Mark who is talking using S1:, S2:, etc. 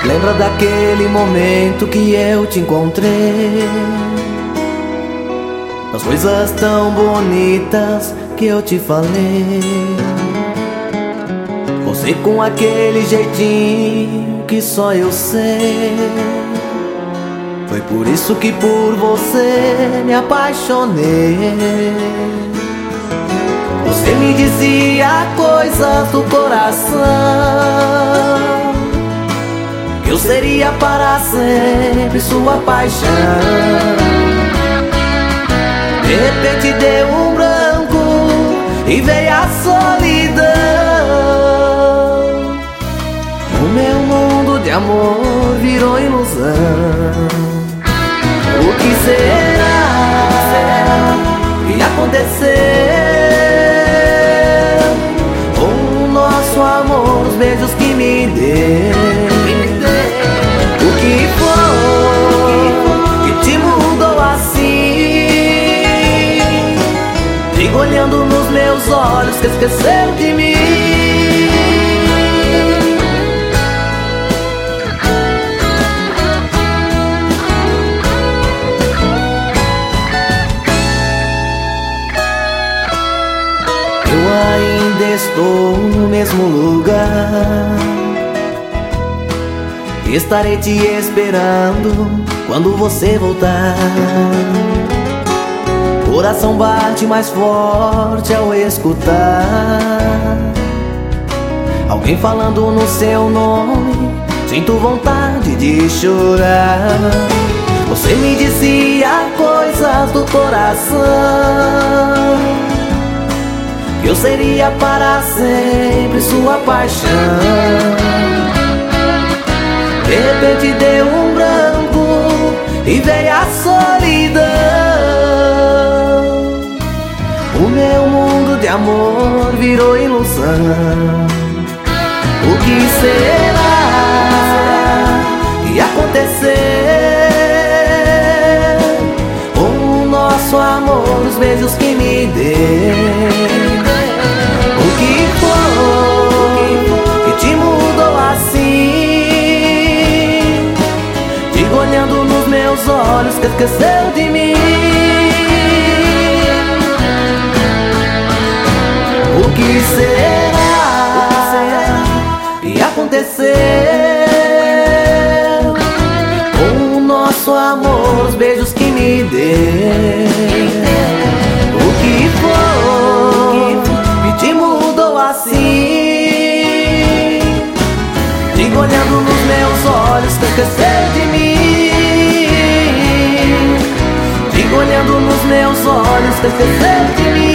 S1: Lembra daquele momento que eu te encontrei? As coisas tão bonitas que eu te falei. Você com aquele jeitinho que só eu sei. Foi por isso que por você me apaixonei. Você me dizia coisas do coração, que eu seria para sempre sua paixão. De repente deu um branco e veio a solidão. O meu mundo de amor virou ilusão. O que será que aconteceu com o nosso amor, os beijos que me deu? O que foi que te mudou assim? Fico olhando nos meus olhos que esqueceu de mim. Estou no mesmo lugar, estarei te esperando quando você voltar. Coração bate mais forte ao escutar alguém falando no seu nome. Sinto vontade de chorar. Você me dizia coisas do coração, que eu seria para sempre sua paixão. De repente deu um branco e veio a solidão. O meu mundo de amor virou ilusão. O que será que aconteceu com o nosso amor, os beijos que me deu? O que foi que te mudou assim? Fico olhando nos meus olhos que esqueceu de mim. O que será que aconteceu com o nosso amor, os beijos que me deu? O que foi que te mudou assim? Fico olhando nos meus olhos que esqueceu de mim. Fico olhando nos meus olhos que esqueceu de mim.